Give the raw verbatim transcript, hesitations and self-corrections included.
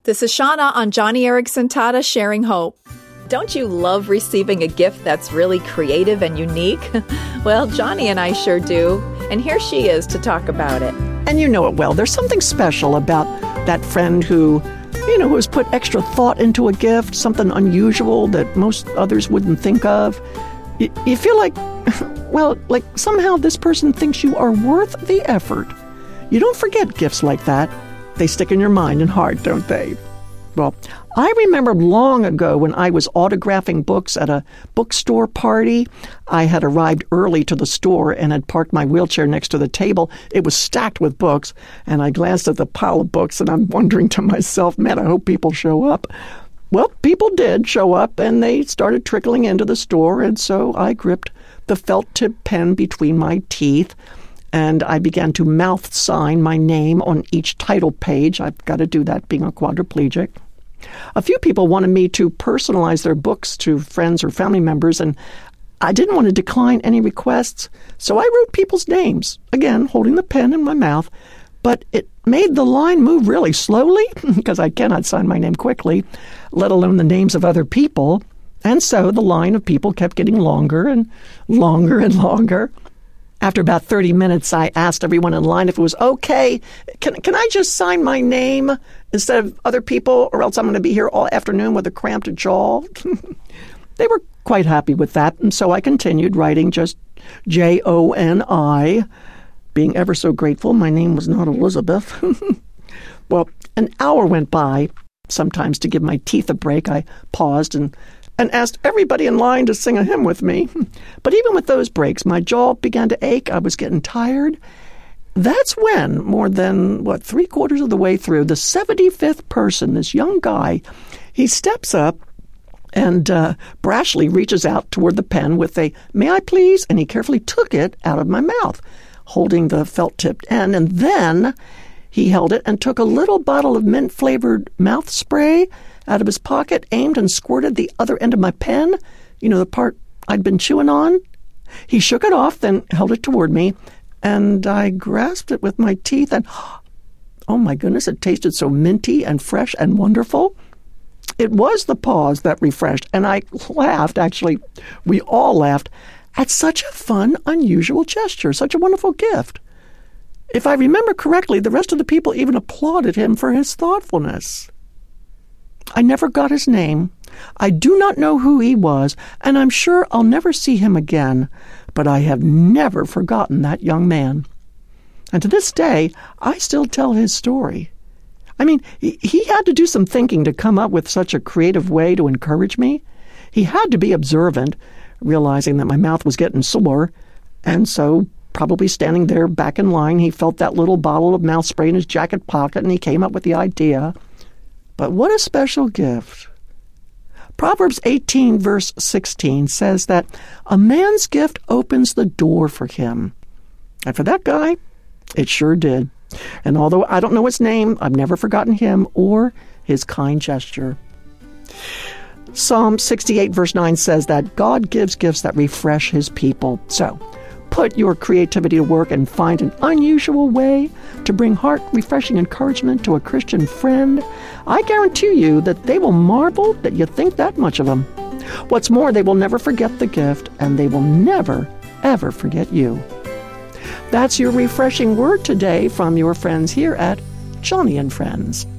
This is Shauna on Johnny Erickson Tata Sharing Hope. Don't you love receiving a gift that's really creative and unique? Well, Johnny and I sure do. And here she is to talk about it. And you know it well. There's something special about that friend who, you know, who has put extra thought into a gift, something unusual that most others wouldn't think of. You, you feel like, well, like somehow this person thinks you are worth the effort. You don't forget gifts like that. They stick in your mind and heart, don't they? Well, I remember long ago when I was autographing books at a bookstore party. I had arrived early to the store and had parked my wheelchair next to the table. It was stacked with books, and I glanced at the pile of books, and I'm wondering to myself, man, I hope people show up. Well, people did show up, and they started trickling into the store, and so I gripped the felt-tip pen between my teeth, and I began to mouth sign my name on each title page. I've got to do that being a quadriplegic. A few people wanted me to personalize their books to friends or family members, and I didn't want to decline any requests, so I wrote people's names, again, holding the pen in my mouth. But it made the line move really slowly, because I cannot sign my name quickly, let alone the names of other people. And so the line of people kept getting longer and longer and longer. After about thirty minutes, I asked everyone in line if it was okay. Can can I just sign my name instead of other people, or else I'm going to be here all afternoon with a cramped jaw? They were quite happy with that, and so I continued writing just J O N I, being ever so grateful my name was not Elizabeth. Well, an hour went by. Sometimes to give my teeth a break, I paused and and asked everybody in line to sing a hymn with me. But even with those breaks, my jaw began to ache. I was getting tired. That's when, more than, what, three quarters of the way through, the seventy-fifth person, this young guy, he steps up and uh, brashly reaches out toward the pen with a, "May I please?" And he carefully took it out of my mouth, holding the felt-tipped end. And then he held it and took a little bottle of mint-flavored mouth spray out of his pocket, aimed and squirted the other end of my pen, you know, the part I'd been chewing on. He shook it off, then held it toward me, and I grasped it with my teeth, and oh my goodness, it tasted so minty and fresh and wonderful. It was the pause that refreshed, and I laughed, actually, we all laughed, at such a fun, unusual gesture, such a wonderful gift. If I remember correctly, the rest of the people even applauded him for his thoughtfulness. I never got his name. I do not know who he was, and I'm sure I'll never see him again, but I have never forgotten that young man. And to this day, I still tell his story. I mean, he, he had to do some thinking to come up with such a creative way to encourage me. He had to be observant, realizing that my mouth was getting sore, and so probably standing there back in line, he felt that little bottle of mouth spray in his jacket pocket, and he came up with the idea. But what a special gift. Proverbs eighteen, verse sixteen says that a man's gift opens the door for him. And for that guy, it sure did. And although I don't know his name, I've never forgotten him or his kind gesture. Psalm sixty-eight, verse nine says that God gives gifts that refresh his people. So, put your creativity to work and find an unusual way to bring heart-refreshing encouragement to a Christian friend. I guarantee you that they will marvel that you think that much of them. What's more, they will never forget the gift, and they will never, ever forget you. That's your refreshing word today from your friends here at Johnny and Friends.